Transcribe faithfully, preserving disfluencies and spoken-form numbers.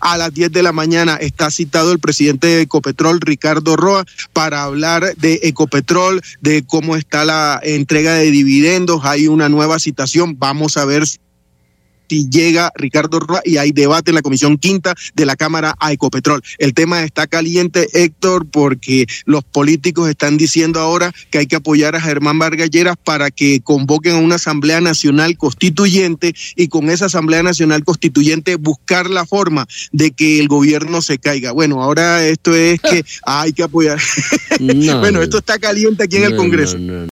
A las diez de la mañana está citado el presidente de Ecopetrol, Ricardo Roa, para hablar de Ecopetrol, de cómo está la entrega de dividendos. Hay una nueva citación, vamos a ver si si llega Ricardo Roa y hay debate en la Comisión Quinta de la Cámara a Ecopetrol. El tema está caliente, Héctor, porque los políticos están diciendo ahora que hay que apoyar a Germán Vargas Lleras para que convoquen a una Asamblea Nacional Constituyente y con esa Asamblea Nacional Constituyente buscar la forma de que el gobierno se caiga. Bueno, ahora esto es que hay que apoyar. No, bueno, esto está caliente aquí en no, el Congreso. No, no.